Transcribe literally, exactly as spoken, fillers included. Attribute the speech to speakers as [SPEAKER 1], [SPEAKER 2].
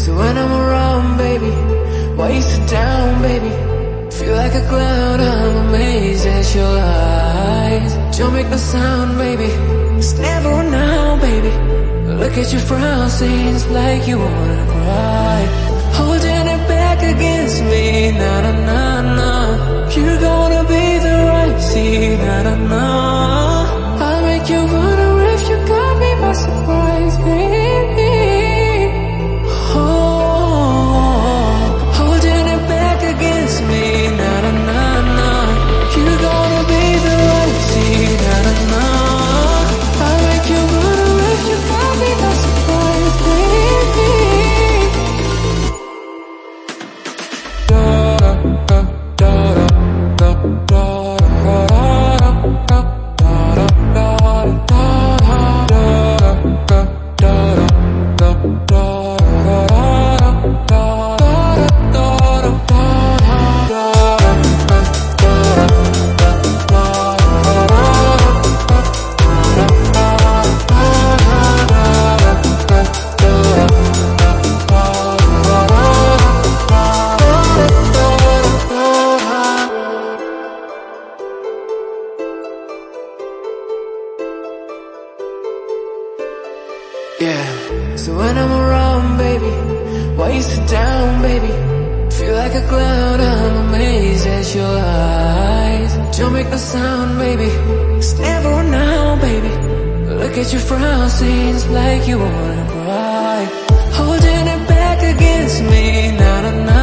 [SPEAKER 1] So when I'm around, baby, why you sit down, baby? Feel like a clown, I'm amazed at your eyes. Don't make no sound, baby, it's never now, baby. Look at your frown, seems like you wanna cry. Holding it back against me, na na na na. You're gonna be the right, see, na na na. I'll make you wonder if you got me by surprise, baby. Oh, holding it back against me, na na na na. You're gonna be the right, see, na na na. I'll make you wonder if you got me by surprise, baby. Yeah, so when I'm around, baby, why you sit down, baby? Feel like a clown, I'm amazed at your eyes. Don't make no sound, baby, it's never now, baby. Look at your frown, seems like you wanna cry. Holding it back against me, na na na.